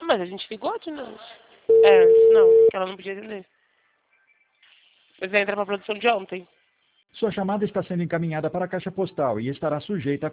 mas a gente ligou de noite. É, antes não, que ela não podia atender. Mas vai entrar pra produção de ontem. Sua chamada está sendo encaminhada para a caixa postal e estará sujeita a